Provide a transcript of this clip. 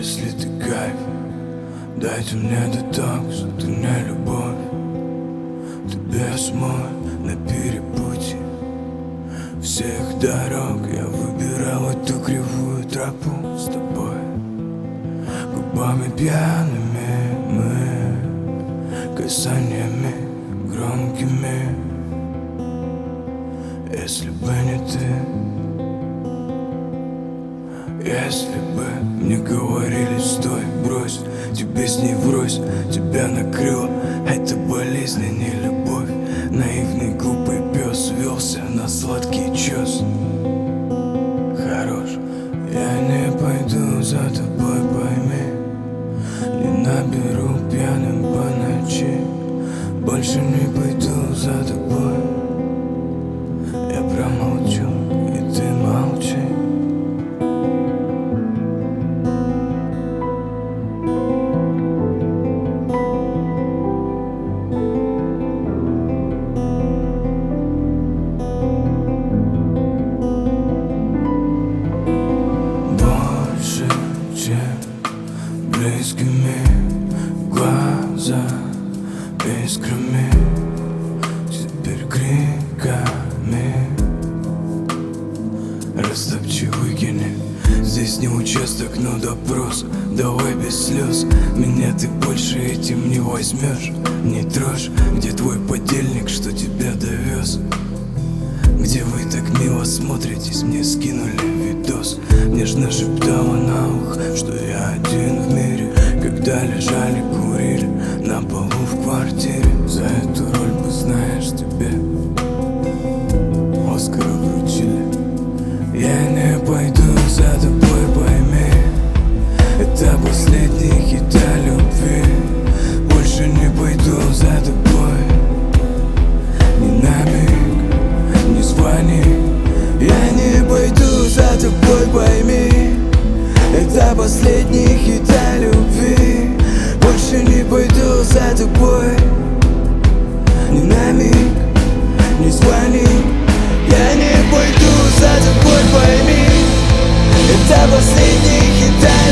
Если ты кайф, дайте мне детокс. Ты не любовь, ты бес мой на перепутье всех дорог. Я выбирал эту кривую тропу с тобой. Губами пьяными мы, касаниями громкими. Если бы не ты, если бы мне говорили: стой, брось, тебе с ней врозь, тебя накрыло, это болезнь, а не любовь. Наивный глупый пес велся на сладкий чес. Хорош, я не пойду за тобой, пойми. Не наберу пьяным по ночи. Больше не пойду за тобой. Я промолчу, и ты молчи. Больше, чем близкими, глаза искрами, теперь криками. Растопчи, выкини. Здесь не участок, но допрос. Давай без слез. Меня ты больше этим не возьмешь. Не трожь, где твой подельник, что тебя довез? Где вы так мило смотритесь? Мне скинули видос. Нежно шептала на ухо, что я один в мире. Когда лежали, курили на полу в квартире. За эту роль бы, знаешь, тебе Оскара вручили. Я не пойду за тобой, пойми. Это последний хит о любви. Больше не пойду за тобой. Ни на миг не звони. Я не пойду за тобой, пойми. Это последний хит о любви. Больше не пойду за тобой. Ни на миг не звони. Я не пойду за тобой, пойми. Это последний хит о